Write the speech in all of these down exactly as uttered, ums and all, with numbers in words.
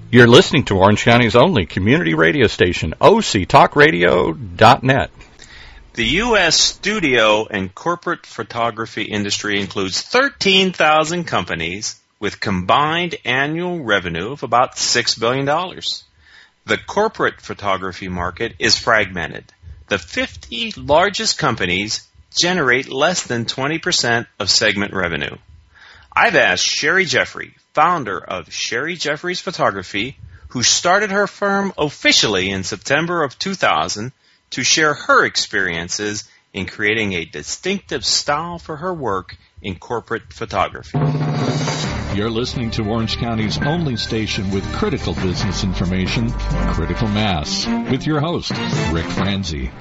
You're listening to Orange County's only community radio station, O C Talk Radio dot net. The U S studio and corporate photography industry includes thirteen thousand companies with combined annual revenue of about six billion dollars. The corporate photography market is fragmented. The fifty largest companies generate less than twenty percent of segment revenue. I've asked Sherry Jeffrey, founder of Sherry Jeffrey's Photography, who started her firm officially in September of two thousand, to share her experiences in creating a distinctive style for her work in corporate photography. You're listening to Orange County's only station with critical business information, Critical Mass, with your host, Rick Franzi.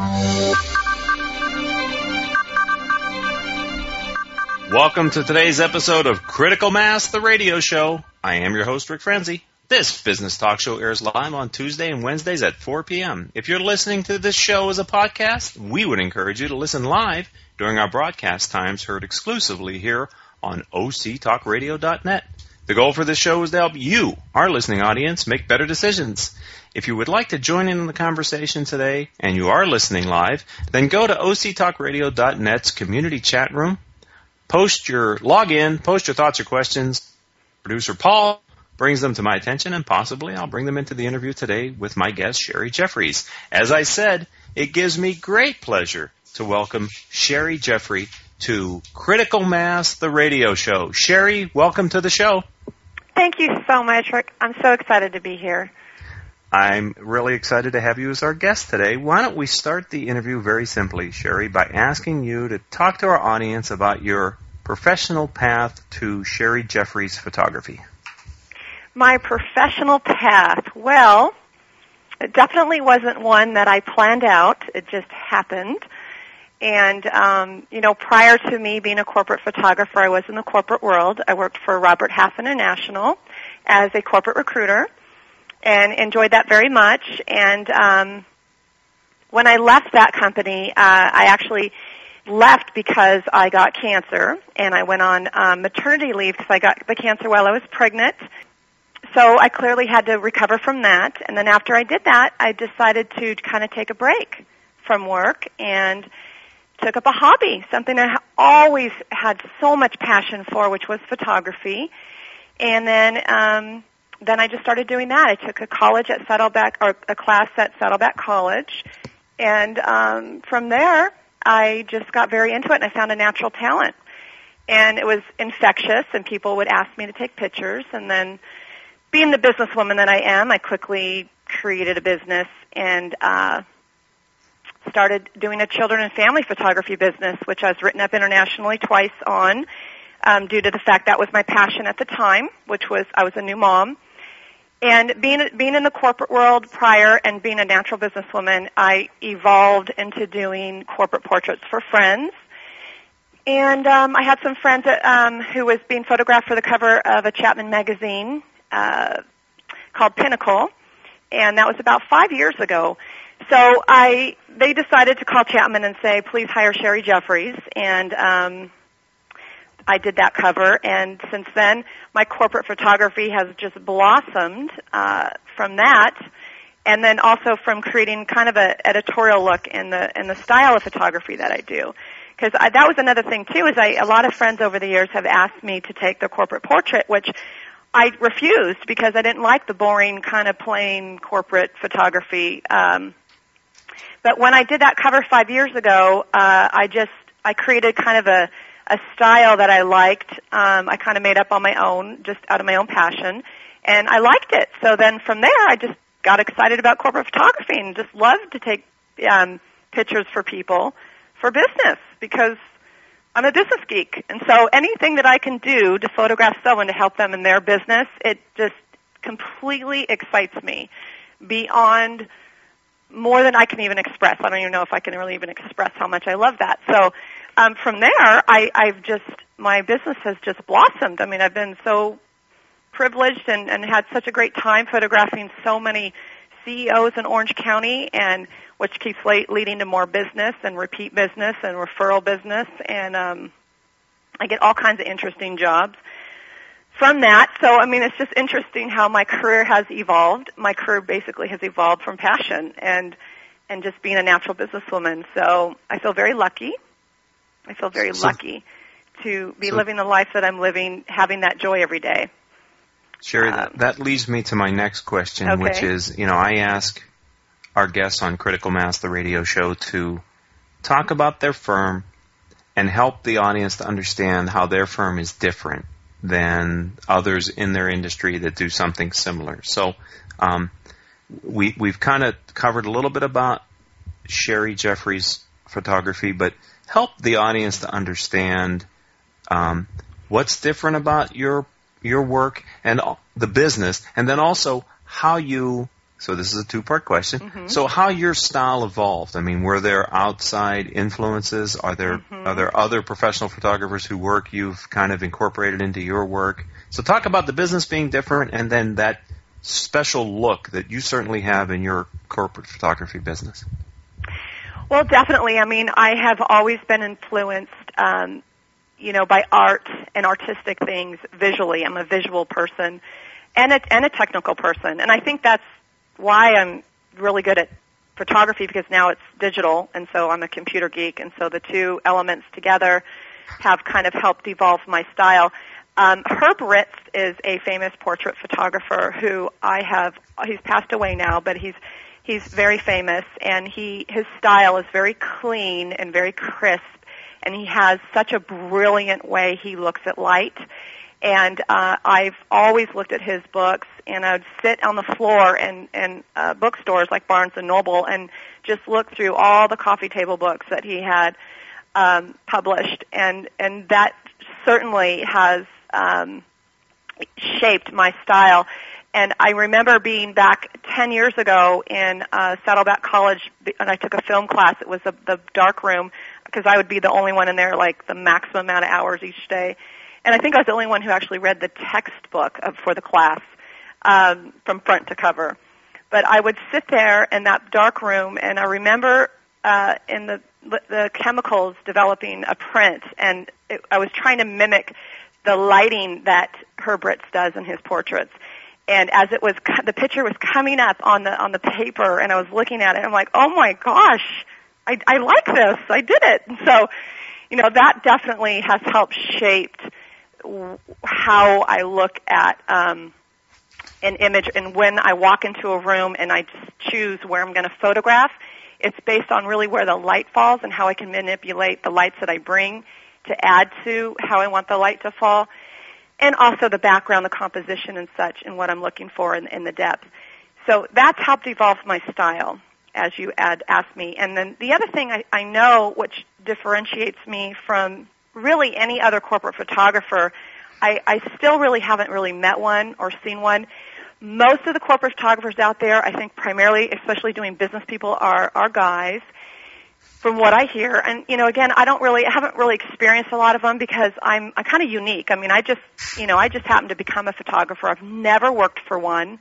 Welcome to today's episode of Critical Mass, the radio show. I am your host, Rick Franzi. This business talk show airs live on Tuesday and Wednesdays at four p.m. If you're listening to this show as a podcast, we would encourage you to listen live during our broadcast times, heard exclusively here on O C Talk Radio dot net. The goal for this show is to help you, our listening audience, make better decisions. If you would like to join in on the conversation today and you are listening live, then go to O C Talk Radio dot net's community chat room. Post your login, post your thoughts or questions. Producer Paul brings them to my attention, and possibly I'll bring them into the interview today with my guest, Sherry Jeffries. As I said, it gives me great pleasure to welcome Sherry Jeffrey to Critical Mass, the radio show. Sherry, welcome to the show. Thank you so much, Rick. I'm so excited to be here. I'm really excited to have you as our guest today. Why don't we start the interview very simply, Sherry, by asking you to talk to our audience about your professional path to Sherry Jeffrey's Photography. My professional path, well, it definitely wasn't one that I planned out. It just happened. And, um, you know, prior to me being a corporate photographer, I was in the corporate world. I worked for Robert Half International as a corporate recruiter and enjoyed that very much. And um, when I left that company, uh, I actually left because I got cancer, and I went on um, maternity leave because I got the cancer while I was pregnant. So I clearly had to recover from that. And then after I did that, I decided to kind of take a break from work and took up a hobby, something I always had so much passion for, which was photography. And then um, then I just started doing that. I took a college at Saddleback, or a class at Saddleback College. And um, from there, I just got very into it, and I found a natural talent. And it was infectious, and people would ask me to take pictures. And then being the businesswoman that I am, I quickly created a business and uh, started doing a children and family photography business, which I was written up internationally twice on um, due to the fact that was my passion at the time, which was I was a new mom. And being being in the corporate world prior and being a natural businesswoman, I evolved into doing corporate portraits for friends. And um, I had some friends that, um, who was being photographed for the cover of a Chapman magazine uh, called Pinnacle, and that was about five years ago. So I they decided to call Chapman and say, please hire Sherry Jeffries, and um, I did that cover, and since then my corporate photography has just blossomed uh, from that, and then also from creating kind of an editorial look in the in the style of photography that I do. Because that was another thing too, is I a lot of friends over the years have asked me to take the corporate portrait, which I refused because I didn't like the boring kind of plain corporate photography. Um, but when I did that cover five years ago, uh, I just I created kind of a a style that I liked. Um, I kind of made up on my own, just out of my own passion, and I liked it. So then from there, I just got excited about corporate photography and just loved to take um, pictures for people for business because I'm a business geek. And so anything that I can do to photograph someone to help them in their business, it just completely excites me beyond more than I can even express. I don't even know if I can really even express how much I love that. So um, from there, I, I've just, my business has just blossomed. I mean, I've been so privileged and, and had such a great time photographing so many C E Os in Orange County, and which keeps leading to more business and repeat business and referral business, and um, I get all kinds of interesting jobs from that, so I mean, it's just interesting how my career has evolved. My career basically has evolved from passion and and just being a natural businesswoman. So I feel very lucky. I feel very so, lucky to be so, living the life that I'm living, having that joy every day. Sherry, um, that, that leads me to my next question, okay. which is, you know, I ask our guests on Critical Mass, the radio show, to talk about their firm and help the audience to understand how their firm is different than others in their industry that do something similar. So um, we, we've kind of covered a little bit about Sherry Jeffries' photography, but help the audience to understand um, what's different about your your work and the business, and then also how you, so this is a two-part question, mm-hmm. so how your style evolved. I mean, were there outside influences? Are there mm-hmm. are there other professional photographers whose work you've kind of incorporated into your work? So talk about the business being different and then that special look that you certainly have in your corporate photography business. Well, definitely. I mean, I have always been influenced um, you know, by art and artistic things visually. I'm a visual person and a, and a technical person. And I think that's why I'm really good at photography, because now it's digital, and so I'm a computer geek. And so the two elements together have kind of helped evolve my style. Um, Herb Ritz is a famous portrait photographer who I have, he's passed away now, but he's he's very famous, and he his style is very clean and very crisp. And he has such a brilliant way he looks at light. And uh, I've always looked at his books, and I'd sit on the floor in, in uh, bookstores like Barnes and Noble and just look through all the coffee table books that he had um, published. And, and that certainly has um, shaped my style. And I remember being back ten years ago in uh, Saddleback College, and I took a film class. It was a, the dark room, because I would be the only one in there, like the maximum amount of hours each day. And I think I was the only one who actually read the textbook of, for the class um, from front to cover. But I would sit there in that dark room, and I remember uh, in the the chemicals developing a print, and it, I was trying to mimic the lighting that Herb Ritz does in his portraits. And as it was, the picture was coming up on the on the paper, and I was looking at it, and I'm like, oh my gosh, I, I like this. I did it. And so, you know, that definitely has helped shape how I look at um, an image. And when I walk into a room and I just choose where I'm going to photograph, it's based on really where the light falls and how I can manipulate the lights that I bring to add to how I want the light to fall, and also the background, the composition and such, and what I'm looking for in, in the depth. So that's helped evolve my style, as you had asked me. And then the other thing I, I know, which differentiates me from really any other corporate photographer, I, I still really haven't really met one or seen one. Most of the corporate photographers out there, I think primarily, especially doing business people, are, are guys, from what I hear. And, you know, again, I don't really, I haven't really experienced a lot of them because I'm, I'm kind of unique. I mean, I just, you know, I just happened to become a photographer. I've never worked for one.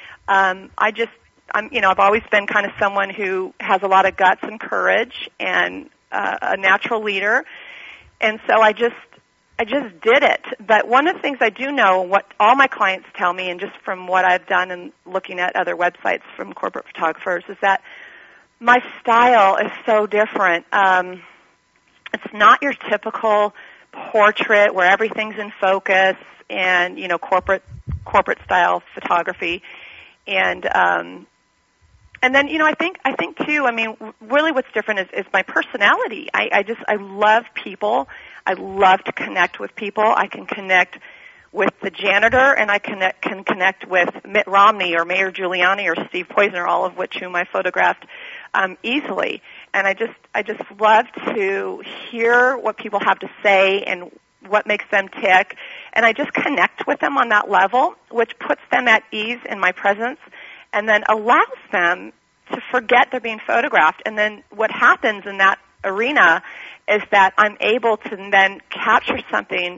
Um, I just, I'm, you know, I've always been kind of someone who has a lot of guts and courage and uh, a natural leader. And so I just, I just did it. But one of the things I do know, what all my clients tell me, and just from what I've done and looking at other websites from corporate photographers, is that my style is so different. Um, it's not your typical portrait where everything's in focus and, you know, corporate corporate style photography. And um, and then, you know, I think I think too. I mean, really, what's different is, is my personality. I, I just I love people. I love to connect with people. I can connect with the janitor, and I connect, can connect with Mitt Romney or Mayor Giuliani or Steve Poizner, all of which whom I photographed um, easily. And I just I just love to hear what people have to say and what makes them tick, and I just connect with them on that level, which puts them at ease in my presence, and then allows them to forget they're being photographed. And then what happens in that arena is that I'm able to then capture something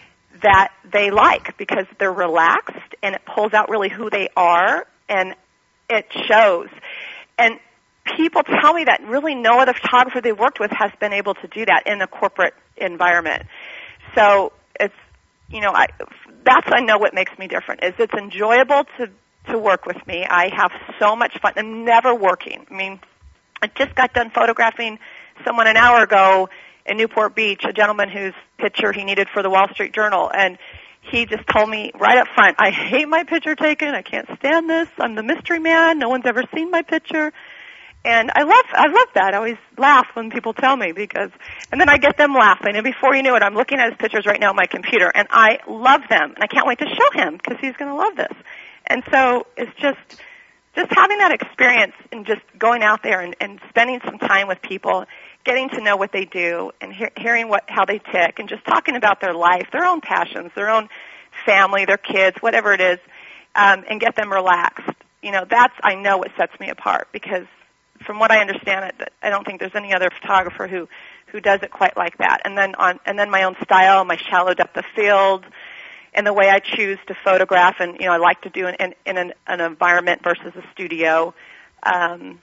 that they like because they're relaxed, and it pulls out really who they are, and it shows. And people tell me that really no other photographer they've worked with has been able to do that in a corporate environment. So it's, you know, I, that's, I know what makes me different, is it's enjoyable to, to work with me. I have so much fun. I'm never working. I mean, I just got done photographing someone an hour ago in Newport Beach, a gentleman whose picture he needed for the Wall Street Journal, and he just told me right up front, I hate my picture taken. I can't stand this. I'm the mystery man. No one's ever seen my picture. And I love, I love that. I always laugh when people tell me because, and then I get them laughing. And before you knew it, I'm looking at his pictures right now on my computer, and I love them. And I can't wait to show him because he's going to love this. And so it's just, just having that experience and just going out there and, and spending some time with people, getting to know what they do and he- hearing what, how they tick, and just talking about their life, their own passions, their own family, their kids, whatever it is, um, and get them relaxed. You know, that's, I know what sets me apart because from what I understand, it, I don't think there's any other photographer who, who does it quite like that. And then on, and then my own style, my shallow depth of field, and the way I choose to photograph, and you know, I like to do it in, in an, an environment versus a studio. Um,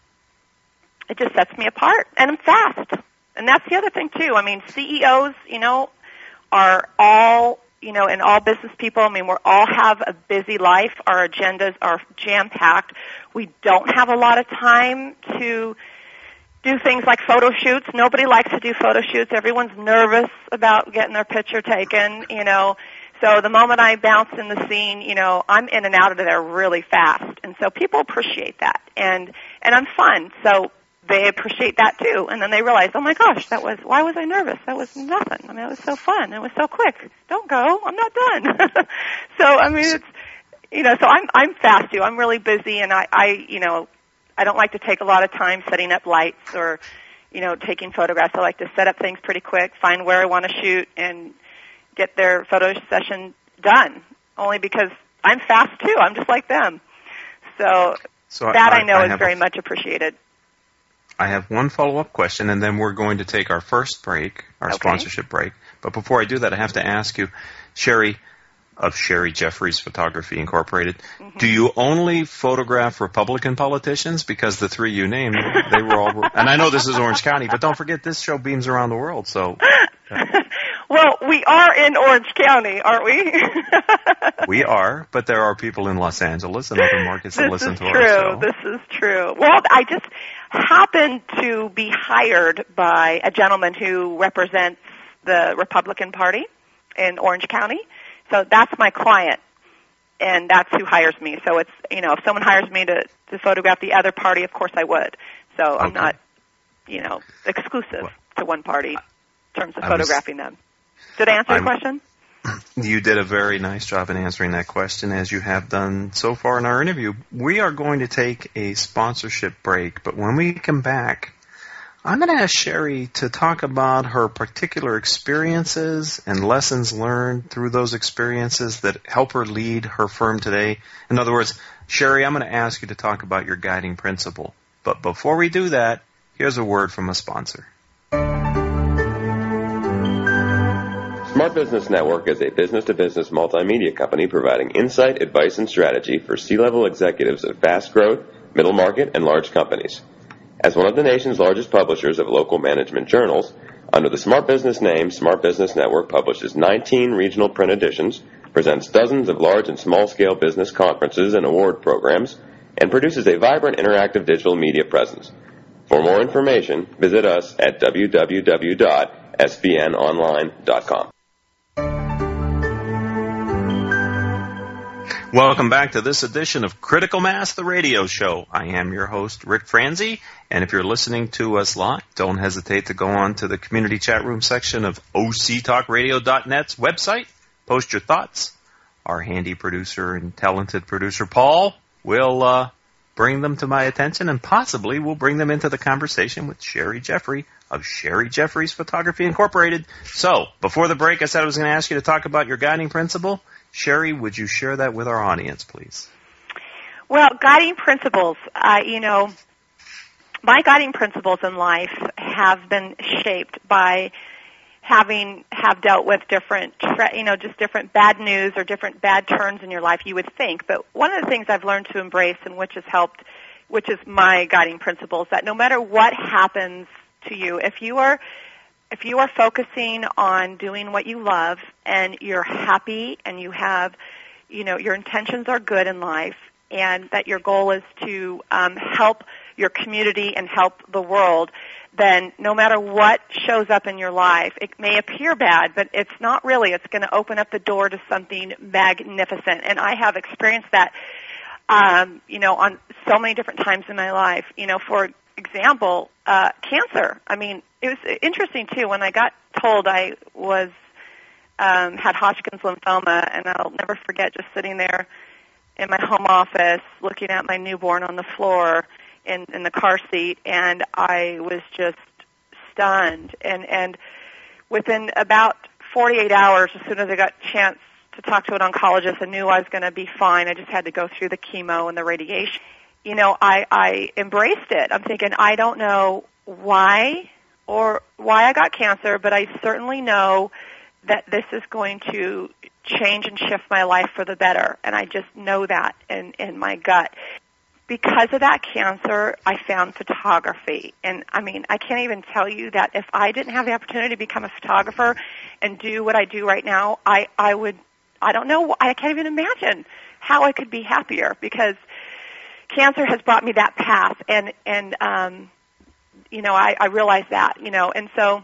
it just sets me apart, and I'm fast. And that's the other thing too. I mean, C E Os, you know, are all, you know, and all business people. I mean, we all have a busy life. Our agendas are jam-packed. We don't have a lot of time to do things like photo shoots. Nobody likes to do photo shoots. Everyone's nervous about getting their picture taken, you know. So the moment I bounce in the scene, you know, I'm in and out of there really fast. And so people appreciate that. And and I'm fun. So they appreciate that too. And then they realize, oh my gosh, that was, why was I nervous? That was nothing. I mean, it was so fun. It was so quick. Don't go. I'm not done. So, I mean, it's, you know, so I'm, I'm fast too. I'm really busy, and I, I, you know, I don't like to take a lot of time setting up lights or, you know, taking photographs. I like to set up things pretty quick, find where I want to shoot, and get their photo session done. Only because I'm fast too. I'm just like them. So, so that I, I know I is very a, much appreciated. I have one follow-up question, and then we're going to take our first break, our Okay. sponsorship break. But before I do that, I have to ask you, Sherry, of Sherry Jeffries Photography Incorporated, mm-hmm. do you only photograph Republican politicians? Because the three you named, they were all, and I know this is Orange County, but don't forget this show beams around the world, so. Uh, Well, we are in Orange County, aren't we? We are, but there are people in Los Angeles and other markets that this listen is to true. our show. This is true. Well, I just happened to be hired by a gentleman who represents the Republican Party in Orange County. So that's my client, and that's who hires me. So it's, you know, if someone hires me to, to photograph the other party, of course I would. So I'm Okay. not, you know, exclusive Well, to one party in terms of I was- photographing them. Did I answer I'm- your question? You did a very nice job in answering that question, as you have done so far in our interview. We are going to take a sponsorship break, but when we come back, I'm going to ask Sherry to talk about her particular experiences and lessons learned through those experiences that help her lead her firm today. In other words, Sherry, I'm going to ask you to talk about your guiding principle. But before we do that, here's a word from a sponsor. Smart Business Network is a business-to-business multimedia company providing insight, advice, and strategy for C-level executives of fast-growth, middle-market, and large companies. As one of the nation's largest publishers of local management journals, under the Smart Business name, Smart Business Network publishes nineteen regional print editions, presents dozens of large and small-scale business conferences and award programs, and produces a vibrant interactive digital media presence. For more information, visit us at w w w dot s b n online dot com. Welcome back to this edition of Critical Mass, the radio show. I am your host, Rick Franzi, and if you're listening to us live, don't hesitate to go on to the community chat room section of o c talk radio dot net's website. Post your thoughts. Our handy producer and talented producer, Paul, will uh, bring them to my attention, and possibly we'll bring them into the conversation with Sherry Jeffrey of Sherry Jeffries Photography Incorporated. So, before the break, I said I was going to ask you to talk about your guiding principle. Sherry, would you share that with our audience, please? Well, guiding principles, uh, you know, my guiding principles in life have been shaped by having have dealt with different, you know, just different bad news or different bad turns in your life, you would think. But one of the things I've learned to embrace, and which has helped, which is my guiding principle, is that no matter what happens to you, if you are if you are focusing on doing what you love and you're happy and you have, you know, your intentions are good in life and that your goal is to um, help your community and help the world, then no matter what shows up in your life, it may appear bad, but it's not really. It's going to open up the door to something magnificent. And I have experienced that, um, you know, on so many different times in my life. You know, for example, uh, cancer. I mean, it was interesting, too, when I got told I was um, had Hodgkin's lymphoma, and I'll never forget just sitting there in my home office looking at my newborn on the floor in, in the car seat, and I was just stunned. And, and within about forty-eight hours, as soon as I got a chance to talk to an oncologist, I knew I was going to be fine. I just had to go through the chemo and the radiation. You know, I, I embraced it. I'm thinking, I don't know why or why I got cancer, but I certainly know that this is going to change and shift my life for the better. And I just know that in, in my gut. Because of that cancer, I found photography. And, I mean, I can't even tell you that if I didn't have the opportunity to become a photographer and do what I do right now, I, I would, I don't know, I can't even imagine how I could be happier, because cancer has brought me that path. And, and um, you know, I, I realized that, you know. And so,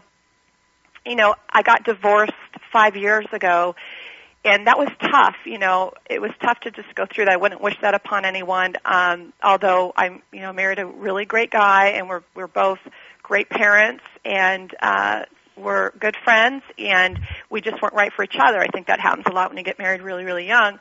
you know, I got divorced five years ago, and that was tough. You know, it was tough to just go through that. I wouldn't wish that upon anyone. Um, although I'm, you know, married a really great guy, and we're we're both great parents, and uh, we're good friends, and we just weren't right for each other. I think that happens a lot when you get married really, really young.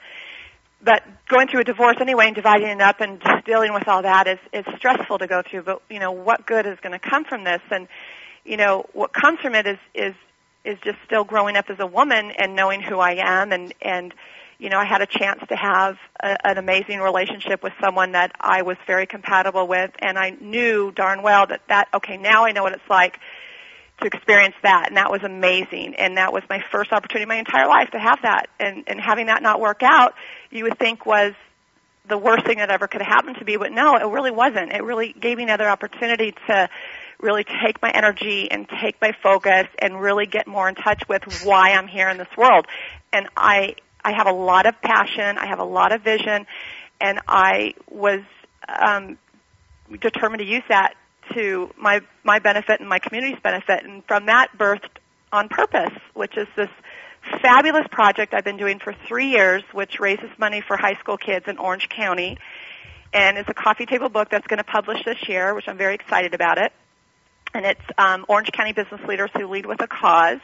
But going through a divorce anyway and dividing it up and dealing with all that is is stressful to go through. But you know, what good is going to come from this? And you know, what comes from it is is is just still growing up as a woman and knowing who I am, and, and you know, I had a chance to have a, an amazing relationship with someone that I was very compatible with, and I knew darn well that, that, okay, now I know what it's like to experience that, and that was amazing, and that was my first opportunity in my entire life to have that, and, and having that not work out, you would think was the worst thing that ever could have happened to me, but no, it really wasn't. It really gave me another opportunity to really take my energy and take my focus and really get more in touch with why I'm here in this world. And I I have a lot of passion, I have a lot of vision, and I was um, determined to use that to my my benefit and my community's benefit. And from that birthed On Purpose, which is this fabulous project I've been doing for three years, which raises money for high school kids in Orange County. And it's a coffee table book that's going to publish this year, which I'm very excited about it. And it's um, Orange County Business Leaders Who Lead with a Cause.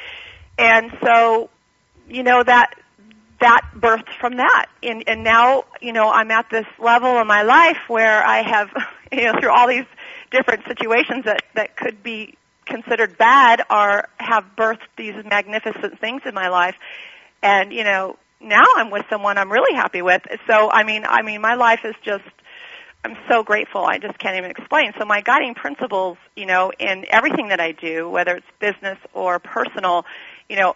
And so, you know, that that birthed from that. And, and now, you know, I'm at this level in my life where I have, you know, through all these different situations that, that could be considered bad, are have birthed these magnificent things in my life. And, you know, now I'm with someone I'm really happy with. So, I mean, I mean, my life is just, I'm so grateful. I just can't even explain. So my guiding principles, you know, in everything that I do, whether it's business or personal, you know,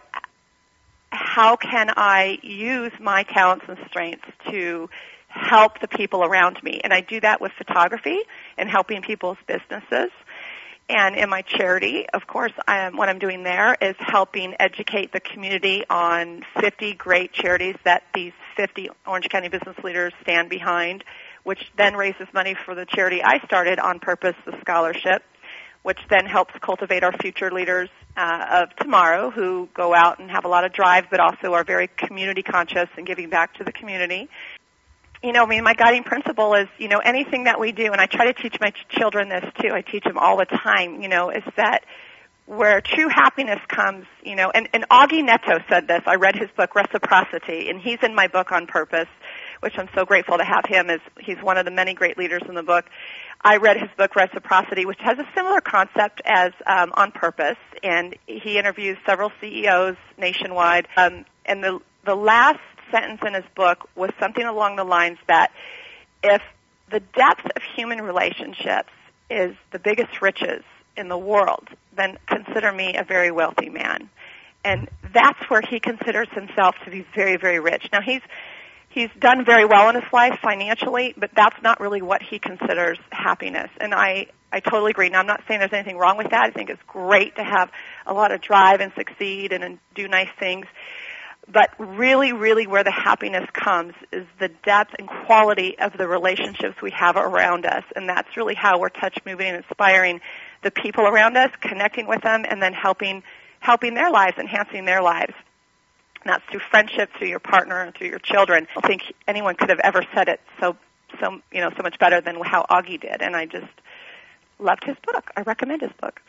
how can I use my talents and strengths to help the people around me? And I do that with photography and helping people's businesses. And in my charity, of course, I am, what I'm doing there is helping educate the community on fifty great charities that these fifty Orange County business leaders stand behind, which then raises money for the charity I started, On Purpose, the scholarship, which then helps cultivate our future leaders uh, of tomorrow who go out and have a lot of drive but also are very community conscious and giving back to the community. You know, I mean, my guiding principle is, you know, anything that we do, and I try to teach my ch- children this too, I teach them all the time, you know, is that where true happiness comes, you know, and, and Augie Neto said this. I read his book, Reciprocity, and he's in my book, On Purpose, which I'm so grateful to have him as he's one of the many great leaders in the book. I read his book, Reciprocity, which has a similar concept as um, On Purpose, and he interviews several C E Os nationwide. Um, and the the last sentence in his book was something along the lines that if the depth of human relationships is the biggest riches in the world, then consider me a very wealthy man. And that's where he considers himself to be very, very rich. Now, he's he's done very well in his life financially, but that's not really what he considers happiness. And I, I totally agree. Now, I'm not saying there's anything wrong with that. I think it's great to have a lot of drive and succeed and, and do nice things. But really, really where the happiness comes is the depth and quality of the relationships we have around us. And that's really how we're touch moving and inspiring the people around us, connecting with them, and then helping helping their lives, enhancing their lives. And that's through friendship, through your partner, and through your children. I don't think anyone could have ever said it so so you know so much better than how Augie did. And I just loved his book. I recommend his book.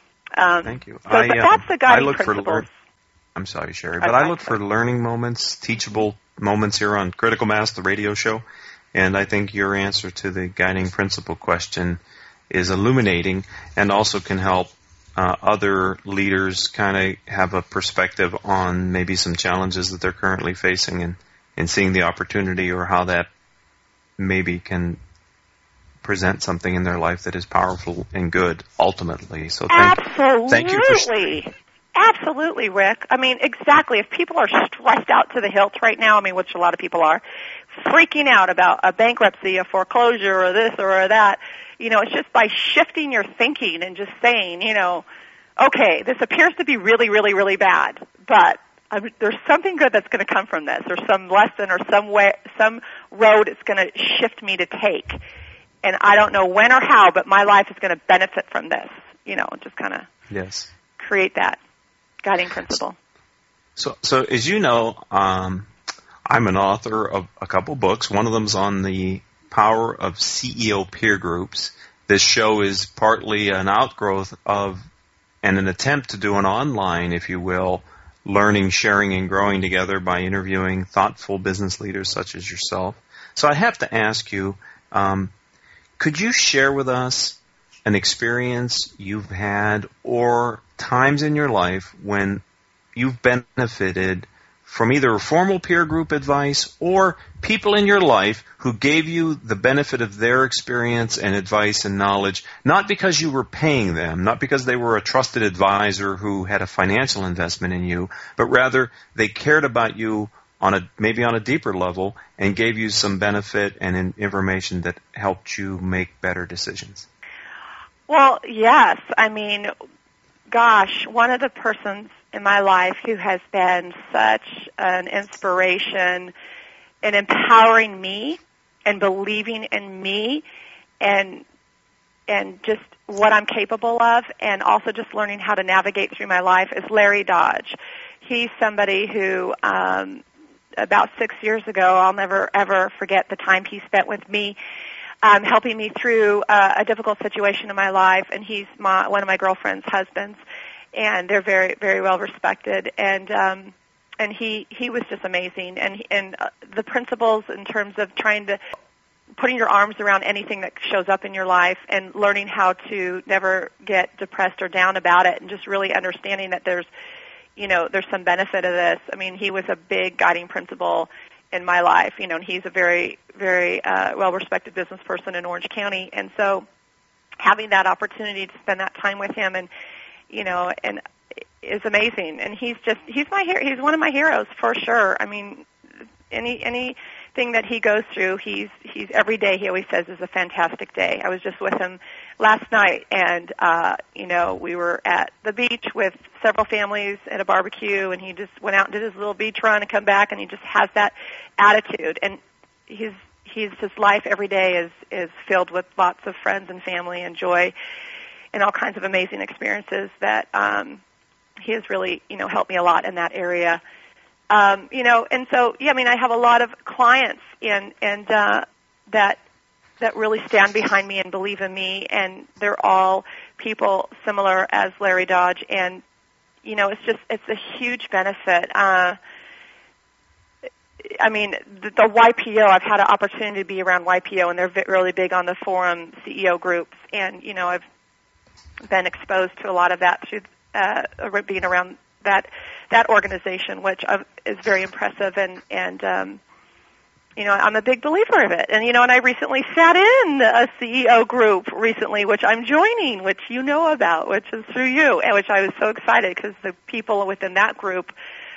Um, Thank you. So I, but uh, that's the guiding I look principles. For lear- I'm sorry, Sherry, but I look for learning moments, teachable moments here on Critical Mass, the radio show, and I think your answer to the guiding principle question is illuminating and also can help uh, other leaders kind of have a perspective on maybe some challenges that they're currently facing and, and seeing the opportunity or how that maybe can present something in their life that is powerful and good ultimately. So thank, Absolutely. thank you for... Absolutely, Rick. I mean, exactly. If people are stressed out to the hilt right now, I mean, which a lot of people are, freaking out about a bankruptcy, a foreclosure, or this or that, you know, it's just by shifting your thinking and just saying, you know, okay, this appears to be really, really, really bad, but I mean, there's something good that's going to come from this, or some lesson, or some way, some road it's going to shift me to take, and I don't know when or how, but my life is going to benefit from this. You know, just kind of yes. create that guiding principle. So, so as you know, um, I'm an author of a couple books. One of them's on the power of C E O peer groups. This show is partly an outgrowth of and an attempt to do an online, if you will, learning, sharing, and growing together by interviewing thoughtful business leaders such as yourself. So I have to ask you, um, could you share with us an experience you've had or times in your life when you've benefited from either formal peer group advice or people in your life who gave you the benefit of their experience and advice and knowledge, not because you were paying them, not because they were a trusted advisor who had a financial investment in you, but rather they cared about you on a maybe on a deeper level and gave you some benefit and in information that helped you make better decisions? Well, yes. I mean, gosh, one of the persons in my life who has been such an inspiration in empowering me and believing in me and and just what I'm capable of, and also just learning how to navigate through my life, is Larry Dodge. He's somebody who um, about six years ago, I'll never, ever forget the time he spent with me Um, helping me through uh, a difficult situation in my life, and he's my, one of my girlfriend's husbands, and they're very, very well respected. And um, and he he was just amazing. And and uh, the principles in terms of trying to putting your arms around anything that shows up in your life, and learning how to never get depressed or down about it, and just really understanding that there's you know there's some benefit of this. I mean, he was a big guiding principle in my life, you know, and he's a very, very uh, well-respected business person in Orange County, and so having that opportunity to spend that time with him, and you know, and is amazing. And he's just, he's my hero. He's one of my heroes for sure. I mean, any anything that he goes through, he's he's every day. He always says is a fantastic day. I was just with him last night, and uh, you know, we were at the beach with several families at a barbecue, and he just went out and did his little beach run and come back, and he just has that attitude. And he's he's his life every day is is filled with lots of friends and family and joy and all kinds of amazing experiences that um, he has really you know helped me a lot in that area. Um, you know, and so yeah, I mean, I have a lot of clients and and uh, that that really stand behind me and believe in me, and they're all people similar as Larry Dodge, and you know, it's just it's a huge benefit. Uh, I mean, the, the Y P O, I've had an opportunity to be around Y P O, and they're really big on the forum C E O groups, and you know, I've been exposed to a lot of that through uh, being around that that organization, which is very impressive, and and um, you know, I'm a big believer of it. And you know, and I recently sat in a C E O group recently, which I'm joining, which you know about, which is through you, and which I was so excited because the people within that group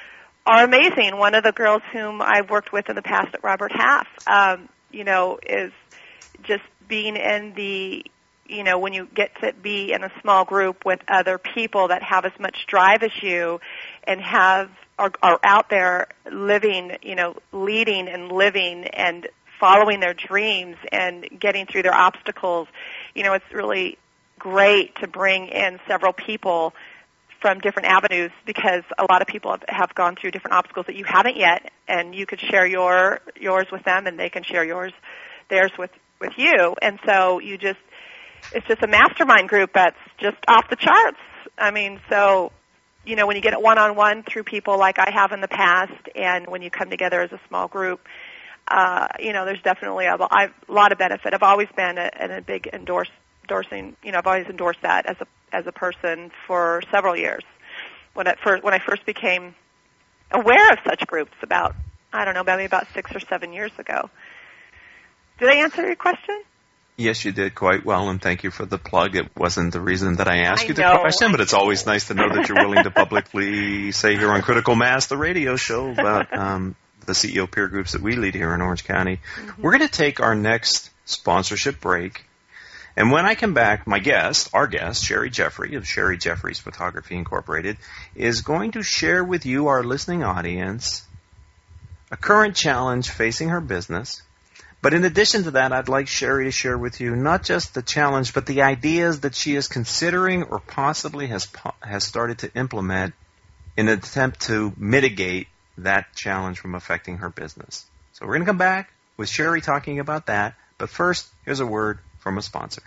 are amazing. One of the girls whom I've worked with in the past at Robert Half, um, you know, is just being in the, you know, when you get to be in a small group with other people that have as much drive as you and have are, are out there living, you know, leading and living and following their dreams and getting through their obstacles. You know, it's really great to bring in several people from different avenues, because a lot of people have, have gone through different obstacles that you haven't yet, and you could share your yours with them, and they can share yours theirs with with you. And so you just it's just a mastermind group that's just off the charts. I mean, so you know, when you get it one on one through people like I have in the past, and when you come together as a small group, uh, you know, there's definitely a, a lot of benefit. I've always been a, a big endorse, endorsing. You know, I've always endorsed that as a as a person for several years. When I first, when I first became aware of such groups about, I don't know, maybe about six or seven years ago. Did I answer your question? Yes, you did quite well, and thank you for the plug. It wasn't the reason that I asked I you the know. question, but it's always nice to know that you're willing to publicly say here on Critical Mass, the radio show, about um, the C E O peer groups that we lead here in Orange County. Mm-hmm. We're going to take our next sponsorship break. And when I come back, my guest, our guest, Sherry Jeffrey of Sherry Jeffrey's Photography Incorporated, is going to share with you, our listening audience, a current challenge facing her business. But in addition to that, I'd like Sherry to share with you not just the challenge, but the ideas that she is considering or possibly has has started to implement in an attempt to mitigate that challenge from affecting her business. So we're going to come back with Sherry talking about that. But first, here's a word from a sponsor.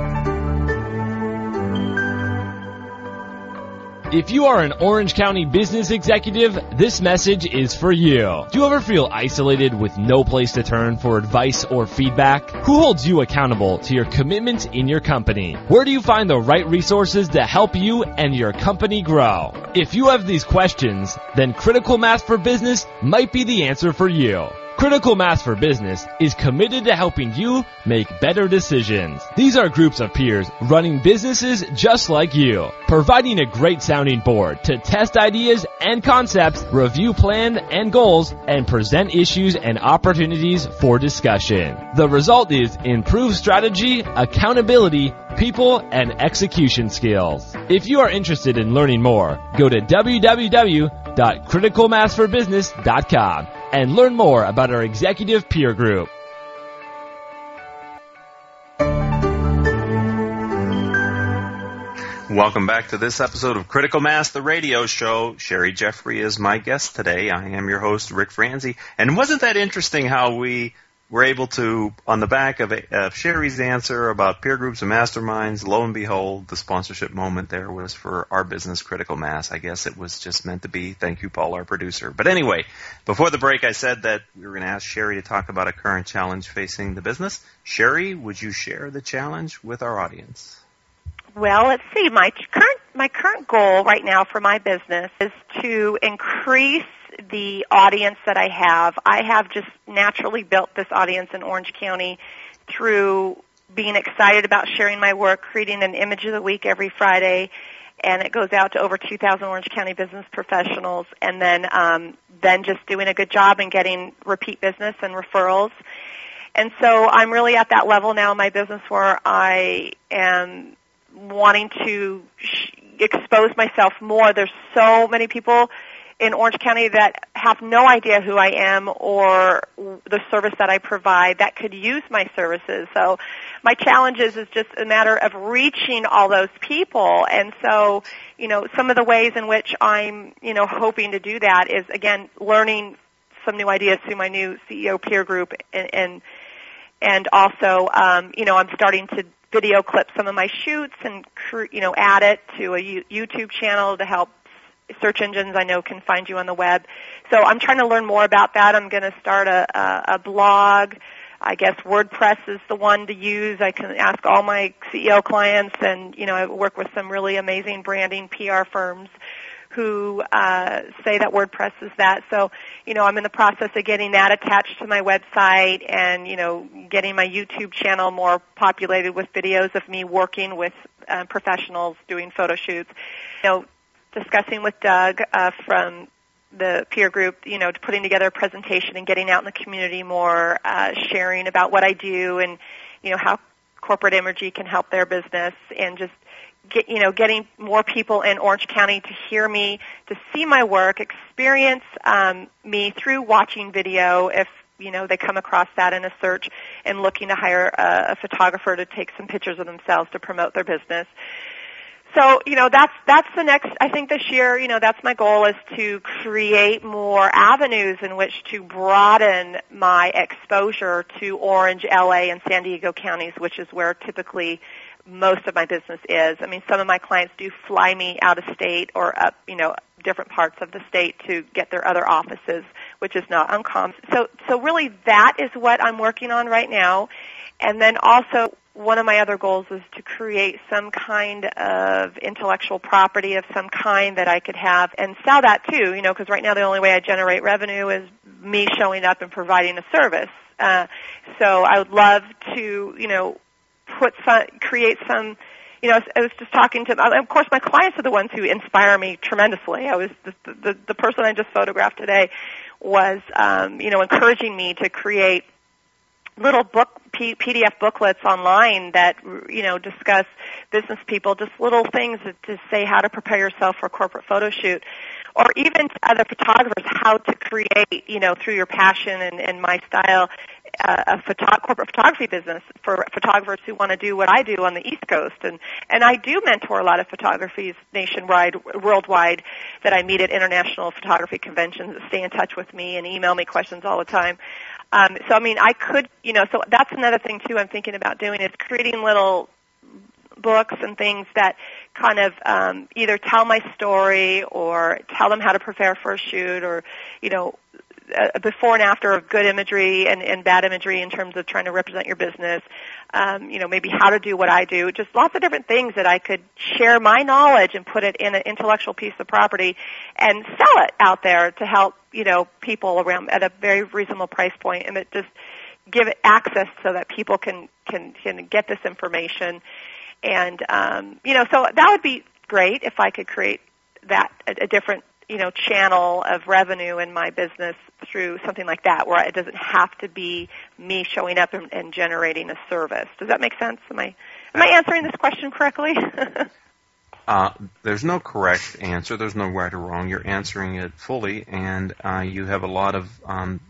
If you are an Orange County business executive, this message is for you. Do you ever feel isolated with no place to turn for advice or feedback? Who holds you accountable to your commitments in your company? Where do you find the right resources to help you and your company grow? If you have these questions, then Critical Mass for Business might be the answer for you. Critical Mass for Business is committed to helping you make better decisions. These are groups of peers running businesses just like you, providing a great sounding board to test ideas and concepts, review plans and goals, and present issues and opportunities for discussion. The result is improved strategy, accountability, people, and execution skills. If you are interested in learning more, go to w w w dot critical mass for business dot com and learn more about our executive peer group. Welcome back to this episode of Critical Mass, the radio show. Sherry Jeffrey is my guest today. I am your host, Rick Franzi. And wasn't that interesting how we were able to, on the back of, a, of Sherry's answer about peer groups and masterminds, lo and behold, the sponsorship moment there was for our business, Critical Mass. I guess it was just meant to be. Thank you, Paul, our producer. But anyway, before the break, I said that we were going to ask Sherry to talk about a current challenge facing the business. Sherry, would you share the challenge with our audience? Well, let's see. My current my current goal right now for my business is to increase the audience that I have. I have just naturally built this audience in Orange County through being excited about sharing my work, creating an image of the week every Friday, and it goes out to over two thousand Orange County business professionals, and then um, then just doing a good job and getting repeat business and referrals. And so I'm really at that level now in my business where I am wanting to sh- expose myself more. There's so many people in Orange County that have no idea who I am or the service that I provide that could use my services. So my challenge is, is just a matter of reaching all those people. And so, you know, some of the ways in which I'm, you know, hoping to do that is, again, learning some new ideas through my new C E O peer group, and and, and also, um, you know, I'm starting to video clip some of my shoots and, you know, add it to a YouTube channel to help search engines I know can find you on the web. So I'm trying to learn more about that. I'm going to start a, a, a blog. I guess WordPress is the one to use. I can ask all my C E O clients, and, you know, I work with some really amazing branding P R firms who uh, say that WordPress is that. So, you know, I'm in the process of getting that attached to my website and, you know, getting my YouTube channel more populated with videos of me working with uh, professionals doing photo shoots. You know, discussing with Doug uh, from the peer group, you know, putting together a presentation and getting out in the community more, uh, sharing about what I do and, you know, how corporate imagery can help their business, and just get, you know, getting more people in Orange County to hear me, to see my work, experience um, me through watching video if, you know, they come across that in a search and looking to hire a, a photographer to take some pictures of themselves to promote their business. So, you know, that's that's the next, I think this year, you know, that's my goal, is to create more avenues in which to broaden my exposure to Orange, L A, and San Diego counties, which is where typically most of my business is. I mean, some of my clients do fly me out of state or up, you know, different parts of the state to get their other offices, which is not uncommon. So, so really that is what I'm working on right now. And then also, one of my other goals is to create some kind of intellectual property of some kind that I could have and sell that too, you know, because right now the only way I generate revenue is me showing up and providing a service. Uh, so I would love to, you know, put some, create some, you know, I was just talking to, of course, my clients are the ones who inspire me tremendously. I was, the, the, the person I just photographed today was, um, you know, encouraging me to create little book P- PDF booklets online that, you know, discuss business people, just little things that, to say how to prepare yourself for a corporate photo shoot, or even to other photographers how to create, you know, through your passion and, and my style, uh, a photo- corporate photography business for photographers who want to do what I do on the East Coast. And, and I do mentor a lot of photographers nationwide, worldwide, that I meet at international photography conventions that stay in touch with me and email me questions all the time. Um, so, I mean, I could, you know, so that's another thing, too, I'm thinking about doing is creating little books and things that kind of um, either tell my story or tell them how to prepare for a shoot, or, you know, a before and after of good imagery and, and bad imagery in terms of trying to represent your business, um, you know, maybe how to do what I do, just lots of different things that I could share my knowledge and put it in an intellectual piece of property and sell it out there to help, you know, people around at a very reasonable price point, and it just give it access so that people can, can, can get this information. And, um, you know, so that would be great if I could create that, a, a different, you know, channel of revenue in my business through something like that, where it doesn't have to be me showing up and, and generating a service. Does that make sense? Am I, am I answering this question correctly? uh, there's no correct answer. There's no right or wrong. You're answering it fully, and uh, you have a lot of um,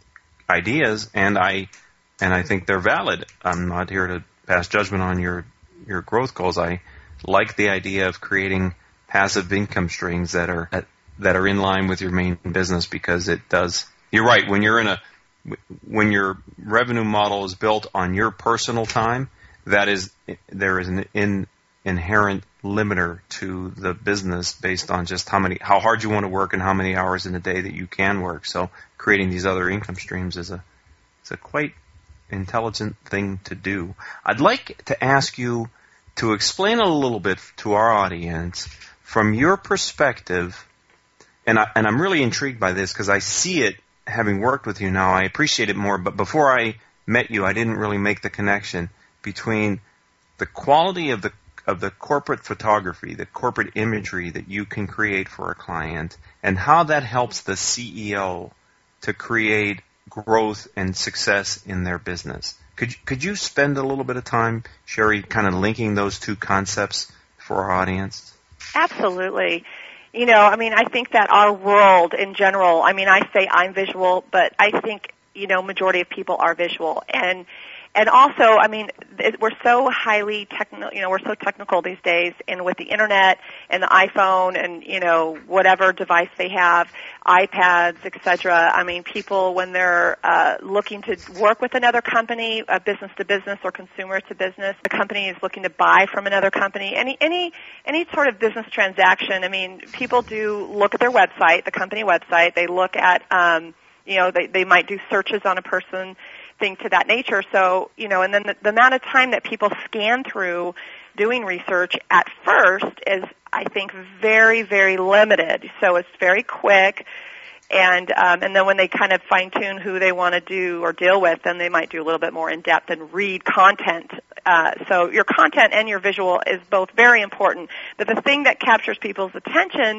ideas, and I and I think they're valid. I'm not here to pass judgment on your your growth goals. I like the idea of creating passive income streams that are that, that are in line with your main business, because it does. You're right. When you're in a when your revenue model is built on your personal time, that is there is an in, inherent limiter to the business based on just how many how hard you want to work and how many hours in a day that you can work. So creating these other income streams is a is a quite intelligent thing to do. I'd like to ask you to explain a little bit to our audience from your perspective, and, I, and I'm really intrigued by this because I see it having worked with you now. I appreciate it more, but before I met you, I didn't really make the connection between the quality of the of the corporate photography, the corporate imagery that you can create for a client, and how that helps the C E O to create growth and success in their business. Could could you spend a little bit of time, Sherry, kind of linking those two concepts for our audience? Absolutely. You know, I mean, I think that our world in general, I mean, I say I'm visual, but I think, you know, majority of people are visual. And And also, I mean, it, we're so highly technical, you know, we're so technical these days, and with the internet and the iPhone and, you know, whatever device they have, iPads, et cetera. I mean, people, when they're uh, looking to work with another company, uh, business to business or consumer to business, the company is looking to buy from another company, any, any, any sort of business transaction. I mean, people do look at their website, the company website. They look at, um, you know, they, they might do searches on a person, thing to that nature. So, you know, and then the, the amount of time that people scan through doing research at first is, I think, very, very limited. So it's very quick. And um, and then when they kind of fine-tune who they want to do or deal with, then they might do a little bit more in-depth and read content. Uh, so your content and your visual is both very important. But the thing that captures people's attention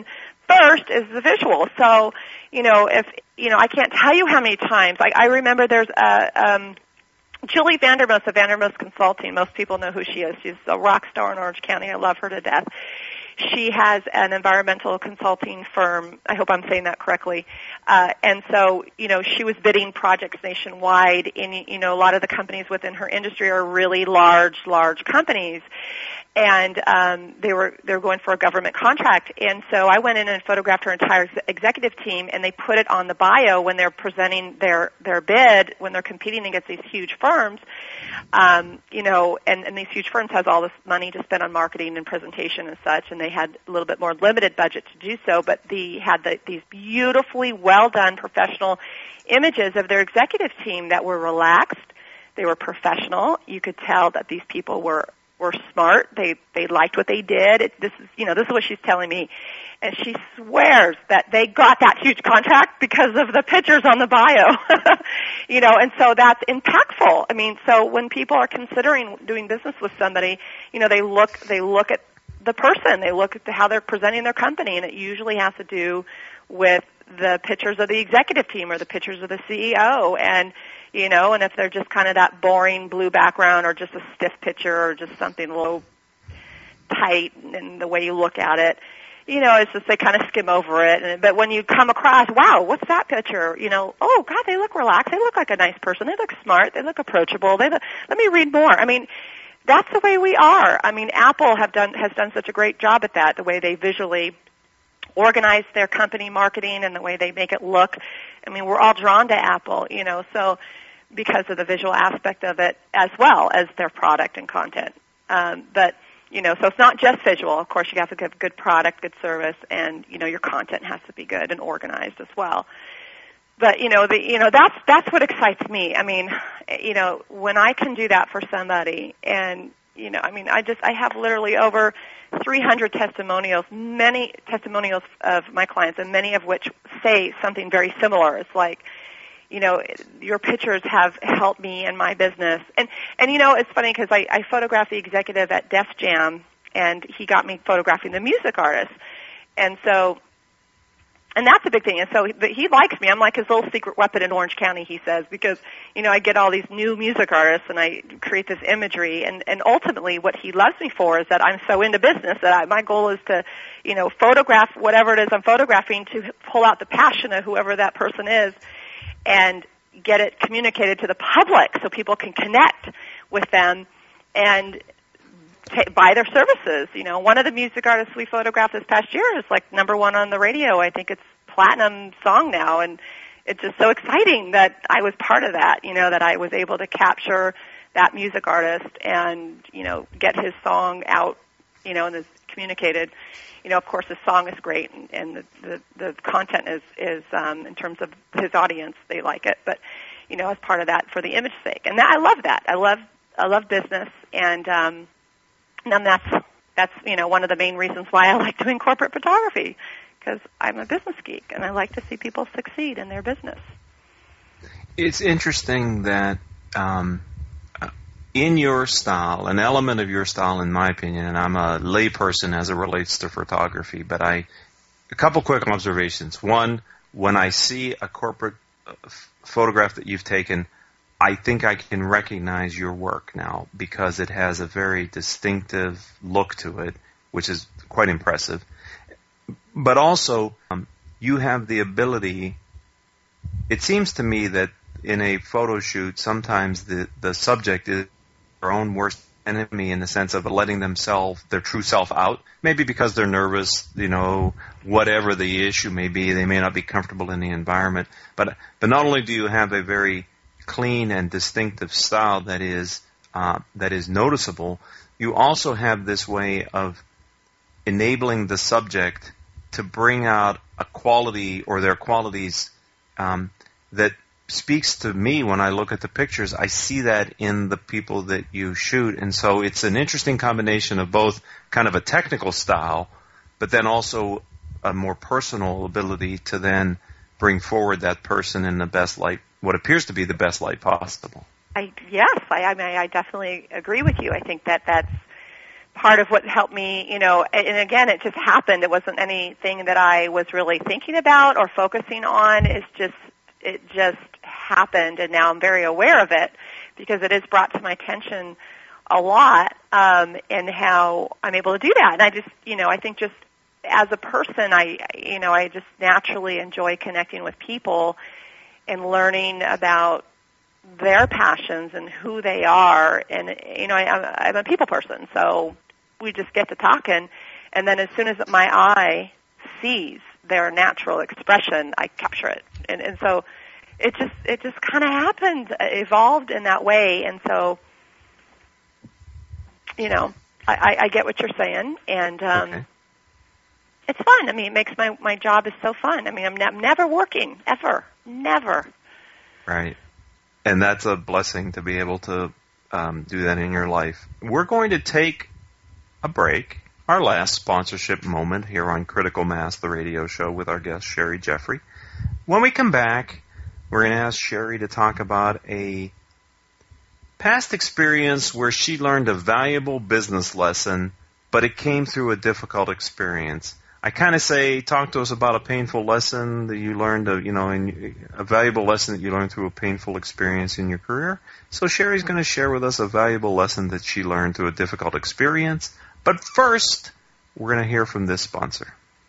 first is the visual. So, you know, if, you know, I can't tell you how many times. I, I remember there's a, um, Julie Vandermoos of Vandermoos Consulting. Most people know who she is. She's a rock star in Orange County. I love her to death. She has an environmental consulting firm. I hope I'm saying that correctly. Uh, and so, you know, she was bidding projects nationwide. And, you know, a lot of the companies within her industry are really large, large companies. And um, they were they were going for a government contract. And so I went in and photographed her entire executive team, and they put it on the bio when they're presenting their, their bid, when they're competing against these huge firms. Um, you know, and, and these huge firms has all this money to spend on marketing and presentation and such, and they had a little bit more limited budget to do so, but they had the, these beautifully well-done professional images of their executive team that were relaxed. They were professional. You could tell that these people were were smart. They they liked what they did. It, this is you know this is what she's telling me, and she swears that they got that huge contract because of the pictures on the bio. you know, and so that's impactful. I mean, so when people are considering doing business with somebody, you know, they look they look at the person. They look at the, how they're presenting their company, and it usually has to do with the pictures of the executive team or the pictures of the C E O, and you know, and if they're just kind of that boring blue background or just a stiff picture or just something a little tight in the way you look at it, you know, it's just they kind of skim over it. And, but when you come across, wow, what's that picture? You know, oh, God, they look relaxed. They look like a nice person. They look smart. They look approachable. They look, let me read more. I mean, that's the way we are. I mean, Apple have done has done such a great job at that, the way they visually organize their company marketing and the way they make it look. I mean, we're all drawn to Apple, you know, so because of the visual aspect of it as well as their product and content. Um, but, you know, so it's not just visual. Of course, you have to give good product, good service, and, you know, your content has to be good and organized as well. But, you know, the, you know, that's, that's what excites me. I mean, you know, when I can do that for somebody and, you know, I mean, I just, I have literally over three hundred testimonials, many testimonials of my clients, and many of which say something very similar. It's like, you know, your pictures have helped me in my business. And, and you know, it's funny because I, I photographed the executive at Def Jam, and he got me photographing the music artist. And so, and that's a big thing. And so but he likes me. I'm like his little secret weapon in Orange County, he says, because, you know, I get all these new music artists, and I create this imagery. And, and ultimately what he loves me for is that I'm so into business that I, my goal is to, you know, photograph whatever it is I'm photographing to pull out the passion of whoever that person is, and get it communicated to the public so people can connect with them and t- buy their services. You know, one of the music artists we photographed this past year is like number one on the radio. I think it's platinum song now, and it's just so exciting that I was part of that, you know, that I was able to capture that music artist and, you know, get his song out, you know, and is communicated. You know, of course, the song is great, and, and the, the, the content is, is um, in terms of his audience, they like it. But, you know, as part of that, for the image sake, and that, I love that. I love I love business, and um, and that's that's you know one of the main reasons why I like doing corporate photography, because I'm a business geek, and I like to see people succeed in their business. It's interesting that. Um In your style, an element of your style, in my opinion, and I'm a layperson as it relates to photography, but I, a couple quick observations. One, when I see a corporate f- photograph that you've taken, I think I can recognize your work now because it has a very distinctive look to it, which is quite impressive. But also, um, you have the ability, it seems to me that in a photo shoot, sometimes the, the subject is their own worst enemy in the sense of letting themselves, their true self out, maybe because they're nervous, you know, whatever the issue may be, they may not be comfortable in the environment. But but not only do you have a very clean and distinctive style that is uh, that is noticeable, you also have this way of enabling the subject to bring out a quality or their qualities um, that speaks to me when I look at the pictures. I see that in the people that you shoot, and so it's an interesting combination of both kind of a technical style, but then also a more personal ability to then bring forward that person in the best light, what appears to be the best light possible. I yes, I, I mean, I definitely agree with you. I think that that's part of what helped me, you know, and, and again, it just happened. It wasn't anything that I was really thinking about or focusing on. It's just, it just happened, and now I'm very aware of it because it is brought to my attention a lot, um, and how I'm able to do that. And I just, you know, I think just as a person, I, you know, I just naturally enjoy connecting with people and learning about their passions and who they are. And, you know, I, I'm a people person, so we just get to talking. And then as soon as my eye sees their natural expression, I capture it. And, and so it just, it just kind of happened, evolved in that way. And so, you know, I, I get what you're saying, and um, okay. It's fun. I mean, it makes my, my job is so fun. I mean, I'm, ne- I'm never working, ever, never. Right. And that's a blessing to be able to um, do that in your life. We're going to take a break, our last sponsorship moment here on Critical Mass, the radio show, with our guest, Sherry Jeffrey. When we come back, we're going to ask Sherry to talk about a past experience where she learned a valuable business lesson, but it came through a difficult experience. I kind of say, talk to us about a painful lesson that you learned, a, you know, in, a valuable lesson that you learned through a painful experience in your career. So Sherry's going to share with us a valuable lesson that she learned through a difficult experience. But first, we're going to hear from this sponsor.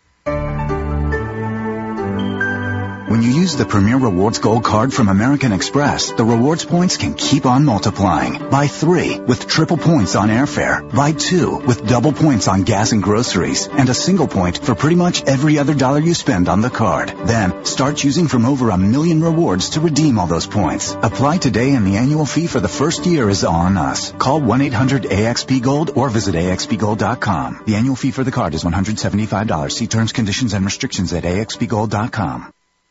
When you use the Premier Rewards Gold Card from American Express, the rewards points can keep on multiplying. Buy three with triple points on airfare. Buy two with double points on gas and groceries. And a single point for pretty much every other dollar you spend on the card. Then, start choosing from over a million rewards to redeem all those points. Apply today and the annual fee for the first year is on us. Call one eight hundred A X P Gold or visit A X P gold dot com. The annual fee for the card is one hundred seventy-five dollars. See terms, conditions, and restrictions at A X P gold dot com.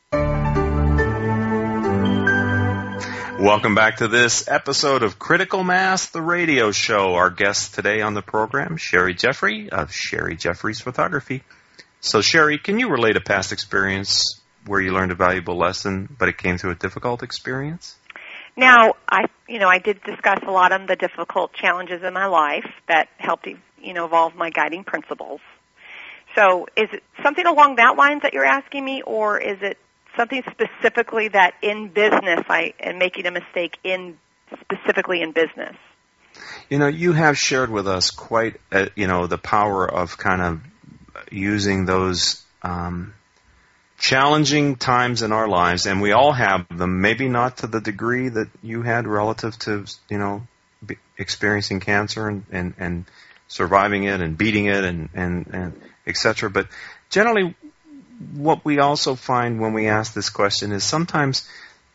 Welcome back to this episode of Critical Mass, the radio show. Our guest today on the program, Sherry Jeffrey of Sherry Jeffrey's Photography. So, Sherry, can you relate a past experience where you learned a valuable lesson, but it came through a difficult experience? Now, I, you know, I did discuss a lot of the difficult challenges in my life that helped, you know, evolve my guiding principles. So, is it something along that lines that you're asking me, or is it something specifically that in business I am making a mistake in, specifically in business? You know, you have shared with us quite, a, you know, the power of kind of using those um, challenging times in our lives, and we all have them, maybe not to the degree that you had relative to, you know, be experiencing cancer and, and, and surviving it and beating it and, and, and et cetera. But generally, what we also find when we ask this question is sometimes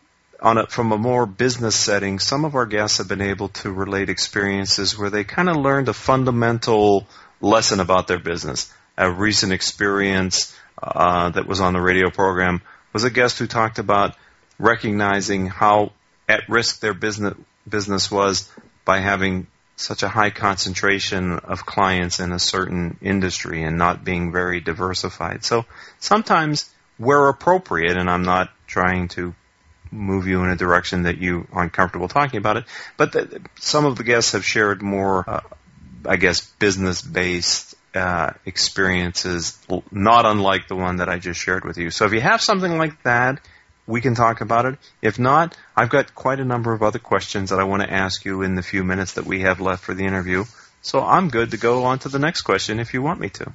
on a, from a more business setting, some of our guests have been able to relate experiences where they kind of learned a fundamental lesson about their business. A recent experience uh, that was on the radio program was a guest who talked about recognizing how at risk their business business was by having such a high concentration of clients in a certain industry and not being very diversified. So sometimes where appropriate, and I'm not trying to move you in a direction that you aren't comfortable talking about it, but the, some of the guests have shared more, uh, I guess, business-based uh, experiences, not unlike the one that I just shared with you. So if you have something like that, we can talk about it. If not, I've got quite a number of other questions that I want to ask you in the few minutes that we have left for the interview. So I'm good to go on to the next question if you want me to.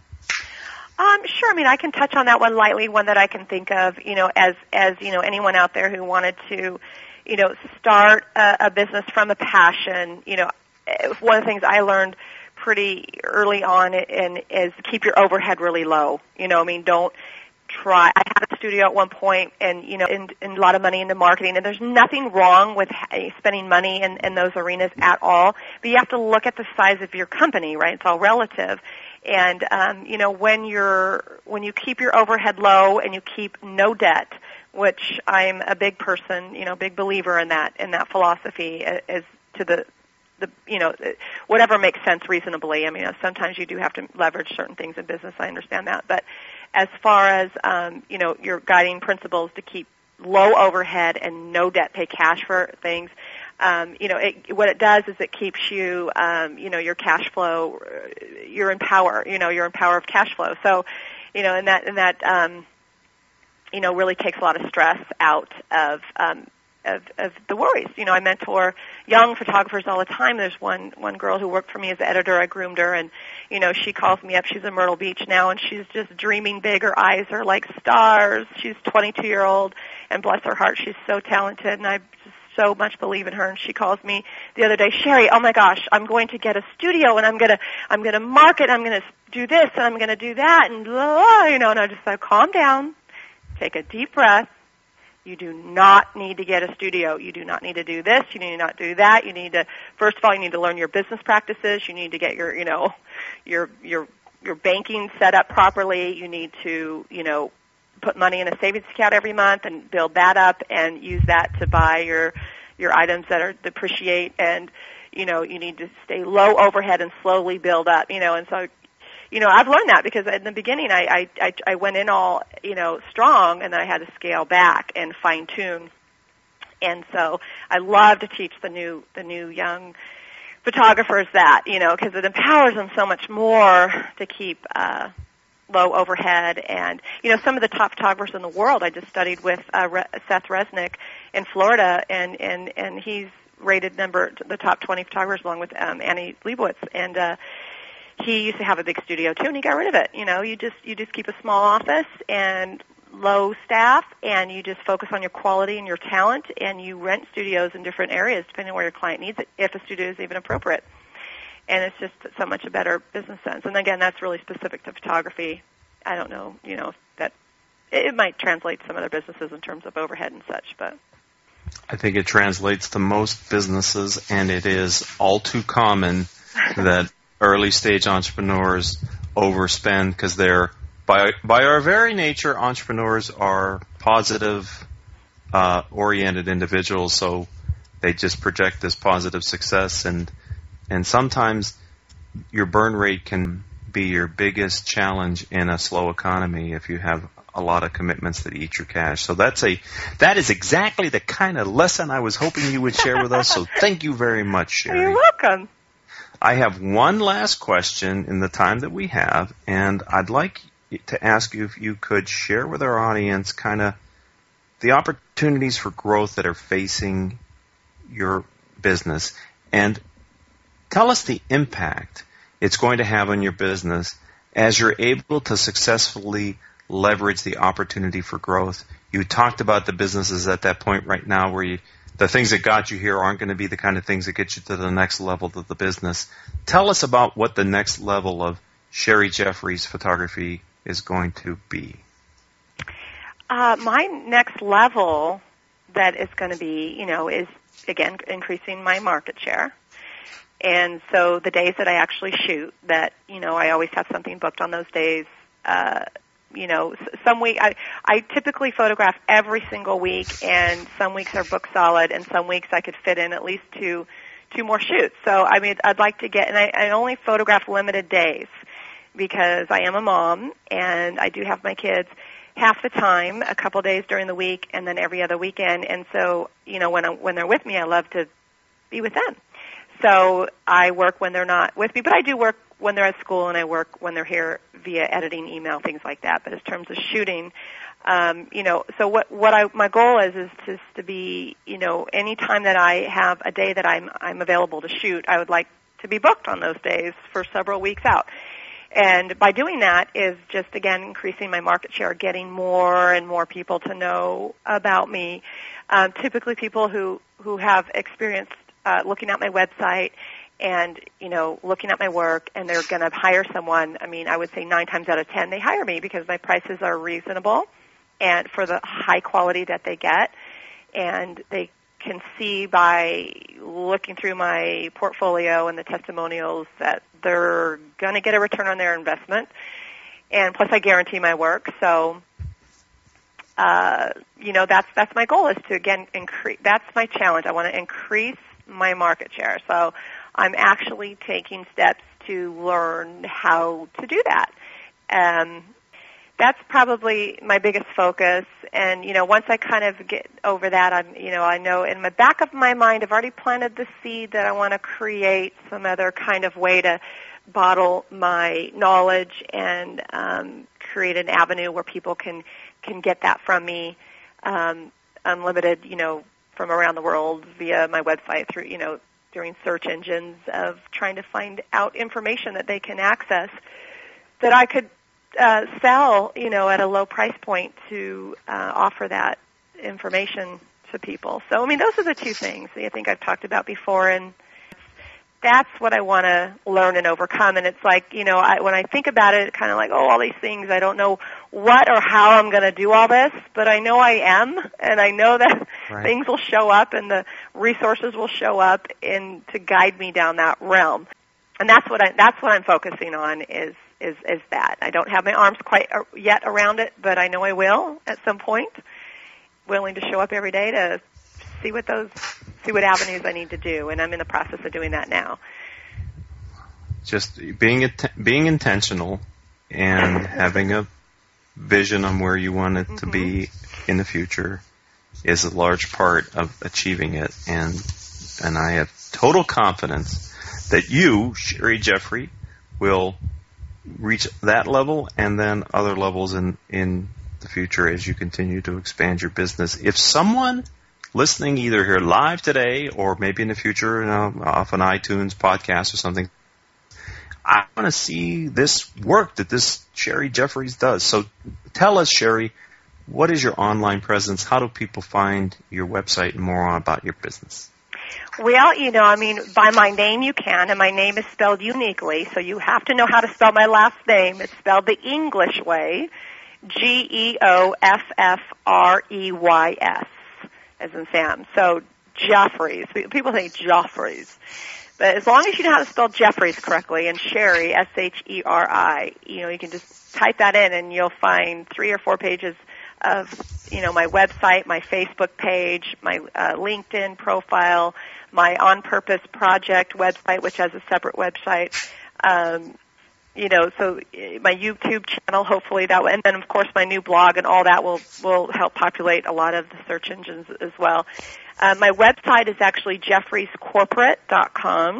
Um, sure. I mean, I can touch on that one lightly, one that I can think of, you know, as, as, you know, anyone out there who wanted to, you know, start a, a business from a passion. You know, one of the things I learned pretty early on in, is keep your overhead really low. You know, I mean, don't try. I had a studio at one point, and you know, and, and a lot of money into marketing. And there's nothing wrong with spending money in, in those arenas at all. But you have to look at the size of your company, right? It's all relative. And um, you know, when you're when you keep your overhead low and you keep no debt, which I'm a big person, you know, big believer in that in that philosophy as to the the you know whatever makes sense reasonably. I mean, sometimes you do have to leverage certain things in business. I understand that, but as far as, um, you know, your guiding principles to keep low overhead and no debt, pay cash for things, um, you know, it, what it does is it keeps you, um, you know, your cash flow, you're in power, you know, you're in power of cash flow. So, you know, and that, and that, um, you know, really takes a lot of stress out of, um, Of, of the worries. You know, I mentor young photographers all the time. There's one one girl who worked for me as editor. I groomed her, and you know, she calls me up. She's in Myrtle Beach now, and she's just dreaming big. Her eyes are like stars. She's twenty-two year old, and bless her heart, she's so talented, and I just so much believe in her. And she calls me the other day, Sherry, oh my gosh, I'm going to get a studio, and I'm gonna I'm gonna market. I'm gonna do this, and I'm gonna do that, and blah, blah, you know. And I just said, calm down, take a deep breath. You do not need to get a studio. You do not need to do this. You need to not do that. You need to, first of all, you need to learn your business practices. You need to get your, you know, your your your banking set up properly. You need to, you know, put money in a savings account every month and build that up and use that to buy your your items that are depreciate. And, you know, you need to stay low overhead and slowly build up. You know, and so. You know, I've learned that because in the beginning I, I, I went in all, you know, strong, and then I had to scale back and fine tune. And so I love to teach the new, the new young photographers that, you know, because it empowers them so much more to keep uh, low overhead. And, you know, some of the top photographers in the world, I just studied with uh, Re- Seth Resnick in Florida, and, and, and he's rated number, the top twenty photographers along with um, Annie Leibovitz. And, uh, he used to have a big studio too, and he got rid of it. You know, you just you just keep a small office and low staff, and you just focus on your quality and your talent, and you rent studios in different areas depending on where your client needs it, if a studio is even appropriate. And it's just so much a better business sense. And again, that's really specific to photography. I don't know, you know, that it might translate to some other businesses in terms of overhead and such, but I think it translates to most businesses, and it is all too common that early stage entrepreneurs overspend because they're, by by our very nature, entrepreneurs are positive uh, oriented individuals, so they just project this positive success, and and sometimes your burn rate can be your biggest challenge in a slow economy if you have a lot of commitments that eat your cash. So that's a that is exactly the kind of lesson I was hoping you would share with us. So thank you very much, Sherry. You're welcome. I have one last question in the time that we have, and I'd like to ask you if you could share with our audience kind of the opportunities for growth that are facing your business, and tell us the impact it's going to have on your business as you're able to successfully leverage the opportunity for growth. You talked about the businesses at that point right now where you the things that got you here aren't going to be the kind of things that get you to the next level of the business. Tell us about what the next level of Sherry Jeffries photography is going to be. Uh, my next level that is going to be, you know, is, again, increasing my market share. And so the days that I actually shoot, that, you know, I always have something booked on those days. Uh, you know, some week I, I typically photograph every single week, and some weeks are booked solid, and some weeks I could fit in at least two, two more shoots. So, I mean, I'd like to get, and I, I only photograph limited days because I am a mom, and I do have my kids half the time, a couple days during the week, and then every other weekend. And so, you know, when I, when they're with me, I love to be with them. So I work when they're not with me, but I do work when they're at school, and I work when they're here via editing, email, things like that. But in terms of shooting, um, you know, so what what I my goal is is just to be, you know, any time that I have a day that I'm I'm available to shoot, I would like to be booked on those days for several weeks out. And by doing that is just, again, increasing my market share, getting more and more people to know about me. Um, typically people who, who have experienced uh, looking at my website and, you know, looking at my work, and they're going to hire someone. I mean, I would say nine times out of ten they hire me because my prices are reasonable and for the high quality that they get. And they can see by looking through my portfolio and the testimonials that they're going to get a return on their investment. And plus I guarantee my work. So, uh, you know, that's, that's my goal, is to, again, increase, that's my challenge. I want to increase my market share. So I'm actually taking steps to learn how to do that. Um, that's probably my biggest focus. And, you know, once I kind of get over that, I'm, you know, I know in the back of my mind I've already planted the seed that I want to create some other kind of way to bottle my knowledge and um, create an avenue where people can, can get that from me um, unlimited, you know, from around the world via my website through, you know, during search engines of trying to find out information that they can access that I could uh, sell, you know, at a low price point to uh, offer that information to people. So, I mean, those are the two things that I think I've talked about before, and that's what I want to learn and overcome. And it's like, you know, I, when I think about it, kind of like, oh, all these things, I don't know what or how I'm going to do all this, but I know I am, and I know that right. things will show up and the resources will show up in to guide me down that realm. And that's what I, that's what I'm focusing on is, is, is that. I don't have my arms quite yet around it, but I know I will at some point, willing to show up every day to see what those see what avenues I need to do, and I'm in the process of doing that now. Just being being intentional and having a vision on where you want it mm-hmm. to be in the future is a large part of achieving it, and and I have total confidence that you, Sherry Jeffrey, will reach that level and then other levels in, in the future as you continue to expand your business. If someone listening either here live today or maybe in the future, you know, off an iTunes podcast or something, I want to see this work that this Sherry Jeffries does. So tell us, Sherry, what is your online presence? How do people find your website and more on about your business? Well, you know, I mean, by my name you can, and my name is spelled uniquely, so you have to know how to spell my last name. It's spelled the English way, G E O F F R E Y S. As in Sam. So Jeffries. People say Jeffries. But as long as you know how to spell Jeffries correctly and Sherry, S H E R I, you know, you can just type that in and you'll find three or four pages of, you know, my website, my Facebook page, my uh, LinkedIn profile, my On Purpose Project website, which has a separate website. Um, You know, so my YouTube channel, hopefully that, and then of course my new blog and all that will will help populate a lot of the search engines as well. Uh, my website is actually jeffries corporate dot com,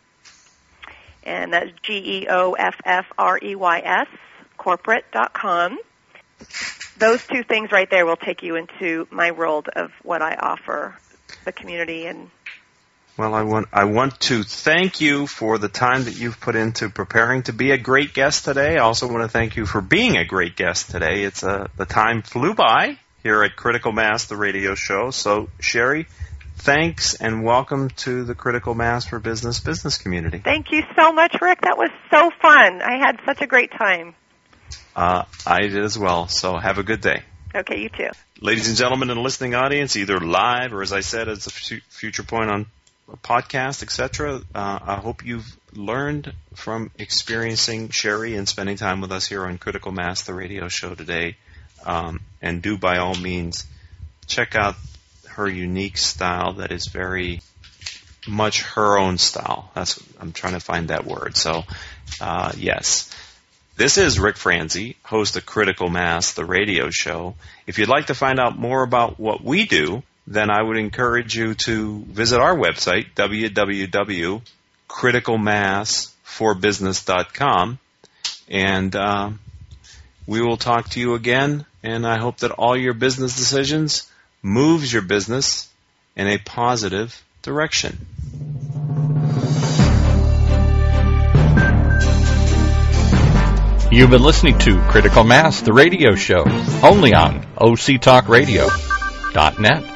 and that's G E O F F R E Y S, corporate dot com. Those two things right there will take you into my world of what I offer the community. And Well, I want I want to thank you for the time that you've put into preparing to be a great guest today. I also want to thank you for being a great guest today. It's a, the time flew by here at Critical Mass, the radio show. So, Sherry, thanks and welcome to the Critical Mass for Business business community. Thank you so much, Rick. That was so fun. I had such a great time. Uh, I did as well. So have a good day. Okay, you too. Ladies and gentlemen in the listening audience, either live or, as I said, as a future point on podcast, et cetera. Uh, I hope you've learned from experiencing Sherry and spending time with us here on Critical Mass, the radio show today. Um, and do, by all means, check out her unique style that is very much her own style. That's I'm trying to find that word. So, uh, yes. This is Rick Franzi, host of Critical Mass, the radio show. If you'd like to find out more about what we do, then I would encourage you to visit our website, w w w dot critical mass for business dot com, and uh, we will talk to you again, and I hope that all your business decisions moves your business in a positive direction. You've been listening to Critical Mass, the radio show, only on O C talk radio dot net.